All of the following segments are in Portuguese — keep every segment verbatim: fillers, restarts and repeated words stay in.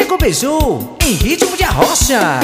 Nego Beiju, em ritmo de arrocha.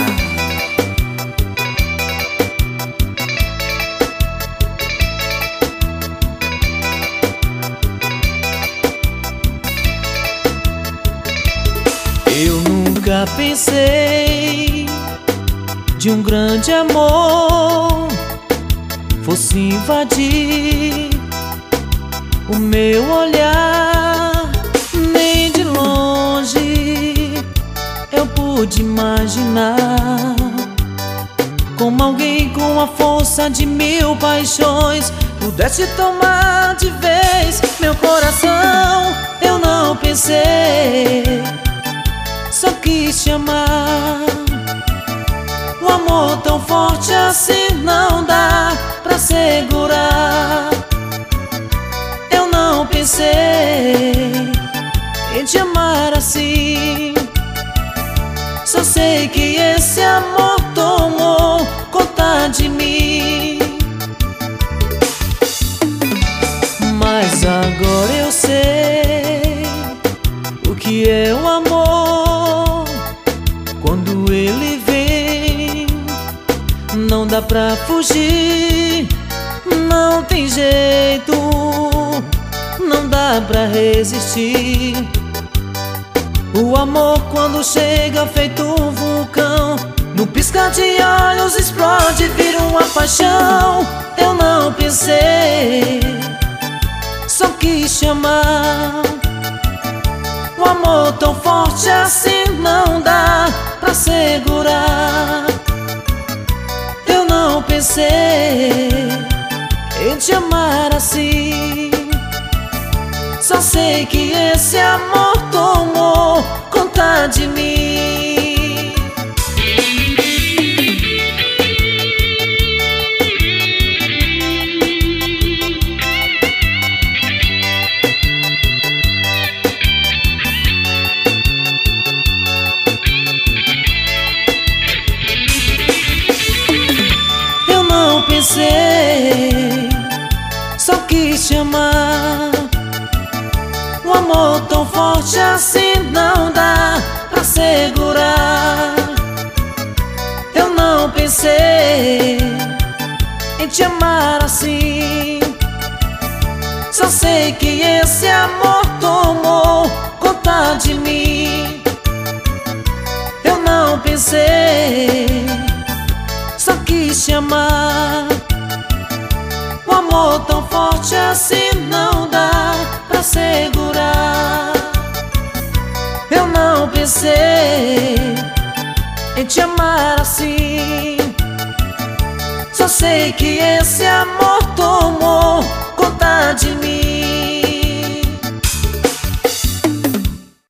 Eu nunca pensei de um grande amor fosse invadir o meu olhar. Nem de longe eu pude imaginar como alguém com a força de mil paixões pudesse tomar de vez meu coração. Eu não pensei, só quis te amar. O amor tão forte assim não dá pra segurar. Eu não pensei em te amar assim. Só sei que esse amor tomou conta de mim. Mas agora eu sei o que é o amor. Quando ele vem, não dá pra fugir. Não tem jeito, não dá pra resistir. O amor quando chega feito um vulcão, no piscar de olhos explode, vira uma paixão. Eu não pensei, só quis te amar. O amor tão forte assim não dá pra segurar. Eu não pensei em te amar assim. Só sei que esse amor tomou conta de mim. Eu não pensei, só quis te amar. Um amor tão forte assim não dá pra segurar. Eu não pensei em te amar assim. Só sei que esse amor tomou conta de mim. Eu não pensei, só quis te amar. Um amor tão forte assim não dá pra segurar. Eu não pensei em te amar assim. Só sei que esse amor tomou conta de mim.